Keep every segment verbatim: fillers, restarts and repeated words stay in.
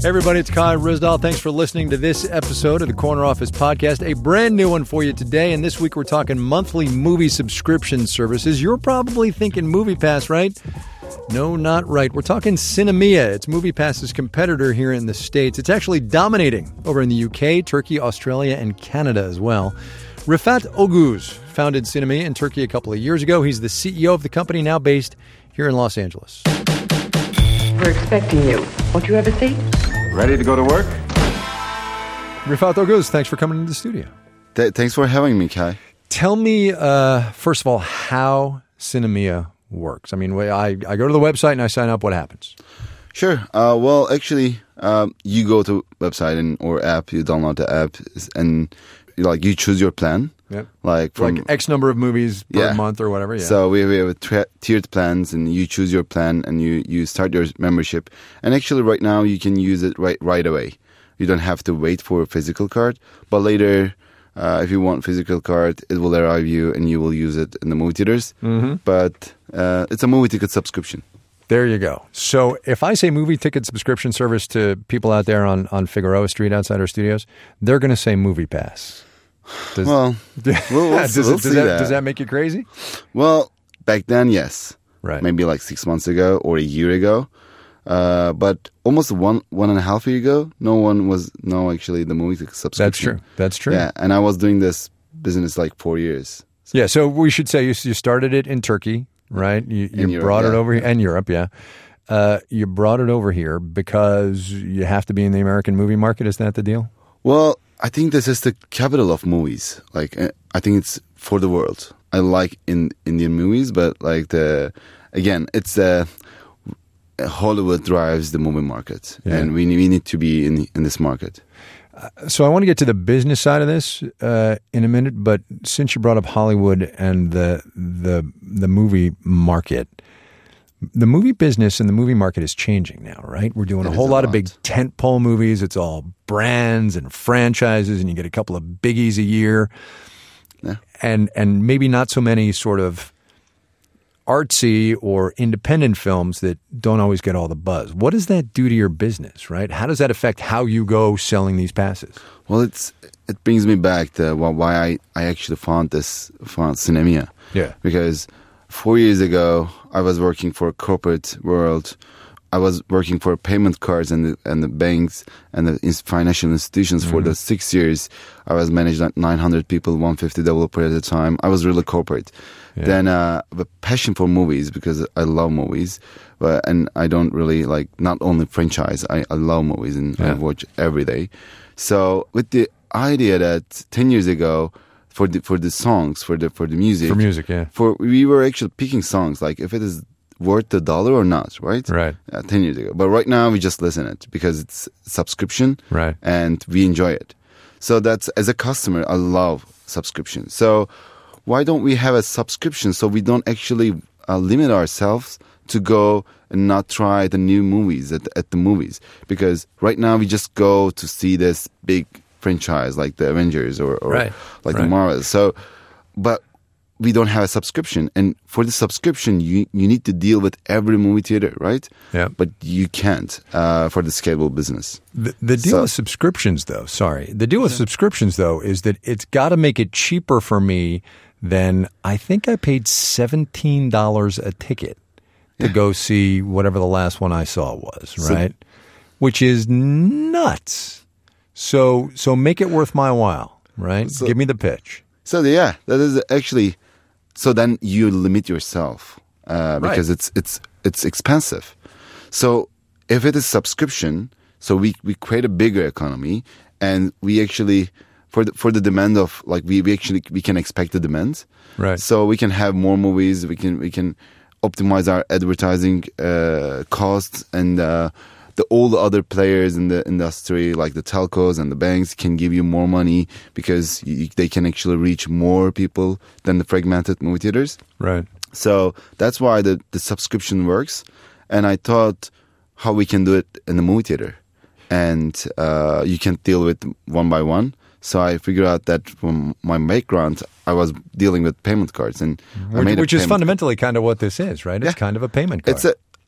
everybody, it's Kai Ryssdal. Thanks for listening to this episode of the Corner Office Podcast, a brand new one for you today. And this week we're talking monthly movie subscription services. You're probably thinking MoviePass, right? No, not right. We're talking Sinemia. It's MoviePass's competitor here in the States. It's actually dominating over in the U K, Turkey, Australia, and Canada as well. Rifat Oguz founded Sinemia in Turkey a couple of years ago. He's the C E O of the company, now based here in Los Angeles. We're expecting you. Won't you have a seat? Ready to go to work? Rifat Oguz, thanks for coming into the studio. Th- thanks for having me, Kai. Tell me, uh, first of all, how Sinemia works. I mean, I, I go to the website and I sign up. What happens? Sure. Uh, well, actually, um, you go to website and or app. You download the app and like you choose your plan. Yep. Like from like X number of movies per yeah. month or whatever. Yeah. So we, we have a tra- tiered plans, and you choose your plan, and you, you start your membership. And actually, right now you can use it right right away. You don't have to wait for a physical card. But later, uh, if you want physical card, it will arrive you, and you will use it in the movie theaters. Mm-hmm. But uh, it's a movie ticket subscription. There you go. So if I say movie ticket subscription service to people out there on, on Figueroa Street outside our studios, they're going to say MoviePass. Does, well, we'll, we'll, does, we'll does, see that, that. does that make you crazy? Well, back then, yes. Right. Maybe like six months ago or a year ago. Uh, but almost one one and a half year ago, no one was no actually the movie subscription. That's true. That's true. Yeah, and I was doing this business like four years. So. Yeah, so we should say you, you started it in Turkey, right? You, you Europe, brought yeah. it over here, and Europe, yeah. Uh, you brought it over here because you have to be in the American movie market. Is that the deal? Well, I think this is the capital of movies. Like, I think it's for the world. I like in Indian movies, but like the again, it's uh, Hollywood drives the movie market, yeah. and we we need to be in in this market. Uh, so I want to get to the business side of this uh, in a minute, but since you brought up Hollywood and the the the movie market. The movie business and the movie market is changing now, right? We're doing it a whole a lot, lot of big tentpole movies. It's all brands and franchises, and you get a couple of biggies a year, yeah. and and maybe not so many sort of artsy or independent films that don't always get all the buzz. What does that do to your business, right? How does that affect how you go selling these passes? Well, it's it brings me back to why I, I actually found this found Sinemia. Yeah, because four years ago, I was working for a corporate world. I was working for payment cards and the, and the banks and the financial institutions mm-hmm. for the six years. I was managing nine hundred people, one hundred fifty developers at a time. I was really corporate. Yeah. Then uh, the passion for movies, because I love movies. But, and I don't really like, not only franchise, I, I love movies and yeah. I watch every day. So with the idea that ten years ago, For the for the songs, for the for the music, for music, yeah. For we were actually picking songs like if it is worth the dollar or not, right? Right. Uh, Ten years ago, but right now we just listen it because it's subscription, right? And we enjoy it. So that's as a customer, I love subscription. So why don't we have a subscription so we don't actually uh, limit ourselves to go and not try the new movies at at the movies? Because right now we just go to see this big franchise like the Avengers or, or right. like right. the Marvels. So, but we don't have a subscription. And for the subscription, you you need to deal with every movie theater, right? Yeah. But you can't uh, for the scalable business. The, the deal so, with subscriptions, though, sorry. The deal with yeah. subscriptions, though, is that it's got to make it cheaper for me than I think I paid seventeen dollars a ticket to yeah. go see whatever the last one I saw was, right? So, which is nuts. So so make it worth my while, right? So, give me the pitch. So yeah, that is actually. So then you limit yourself uh, because right. it's it's it's expensive. So if it is subscription, so we, we create a bigger economy, and we actually for the, for the demand of like we, we actually we can expect the demand. Right. So we can have more movies. We can we can optimize our advertising uh, costs and. Uh, The, all the other players in the industry, like the telcos and the banks, can give you more money because you, they can actually reach more people than the fragmented movie theaters. Right. So that's why the, the subscription works. And I thought how we can do it in the movie theater. And uh, you can deal with one by one. So I figured out that from my background, I was dealing with payment cards. and Which, I made which is payment. fundamentally kind of what this is, right? It's yeah. kind of a payment card. It's a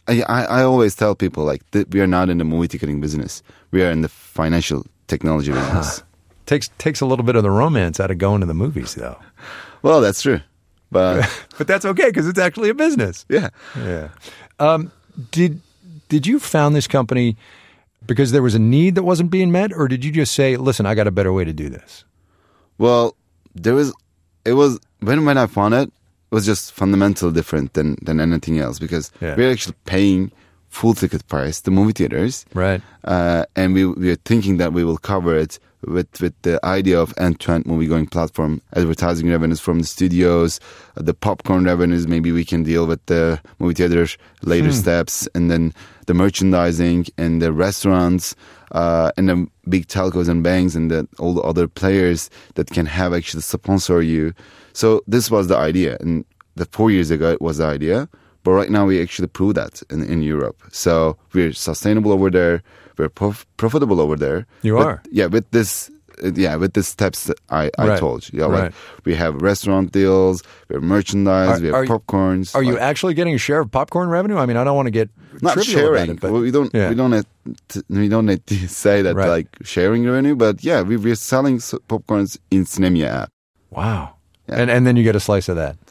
I, I, I always tell people like th- we are not in the movie ticketing business. We are in the financial technology business. takes takes a little bit of the romance out of going to the movies, though. Well, that's true, but but that's okay because it's actually a business. Yeah, yeah. Um, did did you found this company because there was a need that wasn't being met, or did you just say, "Listen, I got a better way to do this"? Well, there was. It was when when I found it. It was just fundamentally different than, than anything else because yeah. we're actually paying full ticket price to movie theaters, right? Uh, and we we are thinking that we will cover it with with the idea of end-to-end movie-going platform, advertising revenues from the studios, uh, the popcorn revenues. Maybe we can deal with the movie theater later hmm. steps, and then the merchandising and the restaurants, uh, and the big telcos and banks and the, all the other players that can have actually sponsor you. So this was the idea, and the four years ago it was the idea. But right now we actually prove that in, in Europe. So we're sustainable over there. We're prof- profitable over there. You but, are, yeah. With this, yeah, with the steps that I, I right. told you. Yeah, right. like we have restaurant deals, we have merchandise, are, we have are popcorns. Are like, you actually getting a share of popcorn revenue? I mean, I don't want to get not trivial sharing. about it, but well, we don't. yeah. We don't. Need to, we don't need to say that right. like sharing revenue. But yeah, we, we're selling popcorns in Cinemia app. Wow. Yeah. And and then you get a slice of that.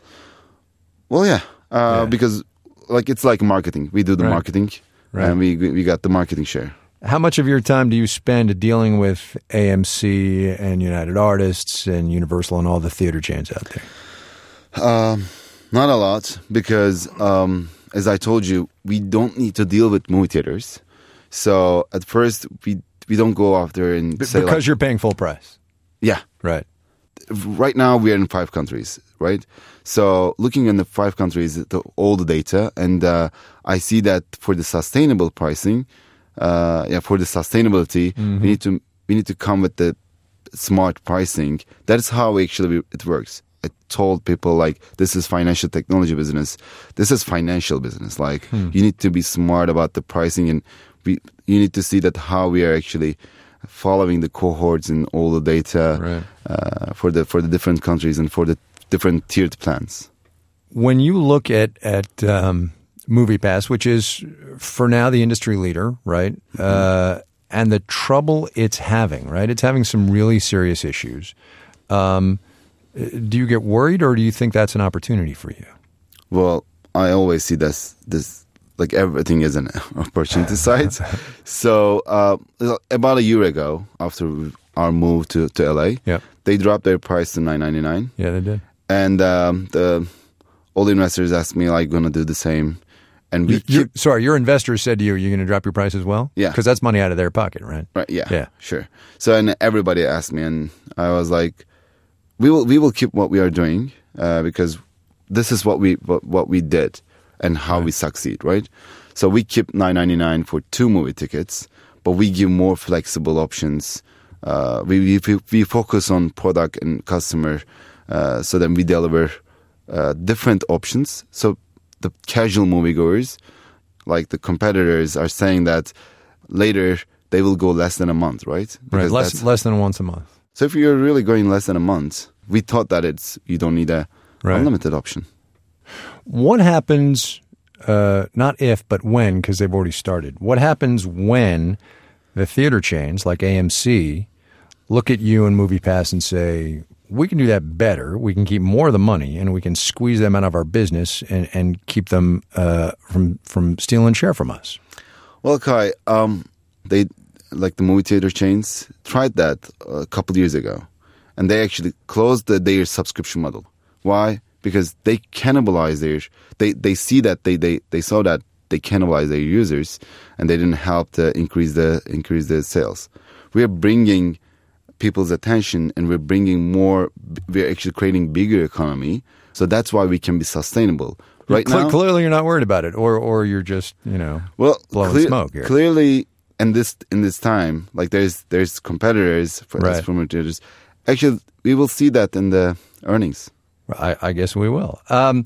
Well, yeah, uh, yeah. because like it's like marketing. We do the right. marketing, right. and we we got the marketing share. How much of your time do you spend dealing with A M C and United Artists and Universal and all the theater chains out there? Um, not a lot because, um, as I told you, we don't need to deal with movie theaters. So at first, we we don't go after and B- say because like, you're paying full price. Yeah, right. Right now, we are in five countries, right? So looking in the five countries, the, all the data, and uh, I see that for the sustainable pricing, uh, yeah, for the sustainability, mm-hmm. we need to we need to come with the smart pricing. That's how actually it works. I told people like this is financial technology business. This is financial business. Like hmm. you need to be smart about the pricing, and we you need to see that how we are actually following the cohorts and all the data right. uh, for the for the different countries and for the different tiered plans. When you look at at um, MoviePass, which is for now the industry leader, right, mm-hmm. uh, and the trouble it's having, right, it's having some really serious issues. Um, do you get worried, or do you think that's an opportunity for you? Well, I always see this this. Like everything is an opportunity side. So uh, about a year ago, after our move to, to L A, yep. they dropped their price to nine ninety-nine. Yeah, they did. And um, the all the investors asked me, like, going to do the same. And we you, keep, sorry, your investors said to you, you're going to drop your price as well? Yeah. Because that's money out of their pocket, right? Right. Yeah. Yeah. Sure. So and everybody asked me, and I was like, we will we will keep what we are doing uh, because this is what we what, what we did. And how right. we succeed, right? So we keep nine ninety-nine for two movie tickets, but we give more flexible options. Uh, we, we we focus on product and customer, uh, so then we deliver uh, different options. So the casual moviegoers, like the competitors, are saying that later they will go less than a month, right? Because right, less less than once a month. So if you're really going less than a month, we thought that it's you don't need a right. unlimited option. What happens, uh, not if, but when, because they've already started, what happens when the theater chains like A M C look at you and MoviePass and say, we can do that better, we can keep more of the money, and we can squeeze them out of our business and, and keep them uh, from from stealing share from us? Well, Kai, um, they, like the movie theater chains, tried that a couple years ago, and they actually closed the, their subscription model. Why? Because they cannibalize their, they, they see that they, they, they saw that they cannibalize their users, and they didn't help to increase the increase the sales. We're bringing people's attention, and we're bringing more. We're actually creating bigger economy, so that's why we can be sustainable. Right Cle- now, clearly you're not worried about it, or or you're just you know well blowing cle- smoke here. Clearly, in this in this time, like there's there's competitors for right. promoters. Actually, we will see that in the earnings. I, I guess we will. Um,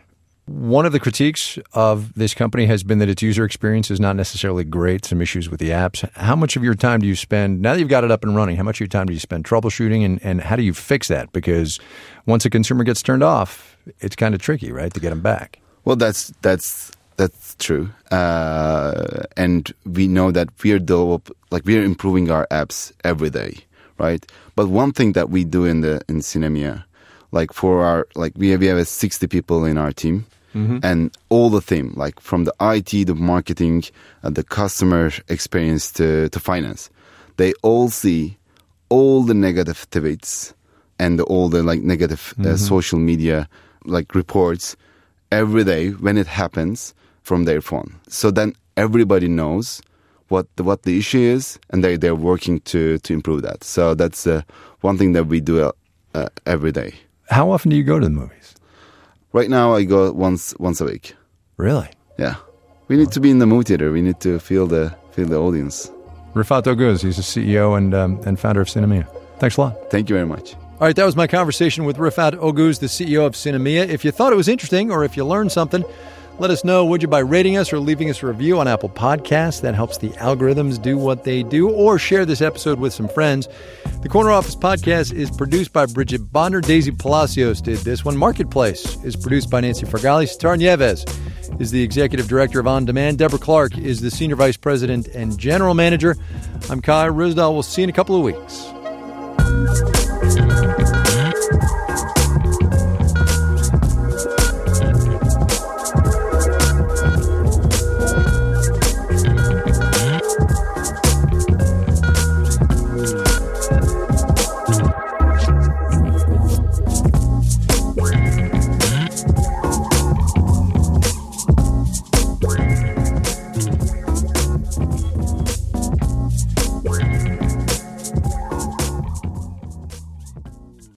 one of the critiques of this company has been that its user experience is not necessarily great, some issues with the apps. How much of your time do you spend, now that you've got it up and running, how much of your time do you spend troubleshooting, and, and how do you fix that? Because once a consumer gets turned off, it's kind of tricky, right, to get them back. Well, that's that's That's true. Uh, and we know that we are develop, like we are improving our apps every day, right? But one thing that we do in the in Sinemia, like for our like we have, we have sixty people in our team, mm-hmm. and all the team, like from the I T, the marketing, uh, the customer experience to to finance, they all see all the negative tweets and the, all the like negative uh, mm-hmm. social media like reports every day when it happens from their phone. So then everybody knows what the, what the issue is, and they they're working to to improve that. So that's uh, one thing that we do uh, every day. How often do you go to the movies? Right now, I go once once a week. Really? Yeah. We need to be in the movie theater. We need to feel the feel the audience. Rifat Oguz, he's the C E O and um, and founder of Sinemia. Thanks a lot. Thank you very much. All right, that was my conversation with Rifat Oguz, the C E O of Sinemia. If you thought it was interesting or if you learned something, let us know, would you, by rating us or leaving us a review on Apple Podcasts. That helps the algorithms do what they do. Or share this episode with some friends. The Corner Office Podcast is produced by Bridget Bonner. Daisy Palacios did this one. Marketplace is produced by Nancy Fargali. Sitar Nieves is the Executive Director of On Demand. Deborah Clark is the Senior Vice President and General Manager. I'm Kai Ryssdal. We'll see you in a couple of weeks.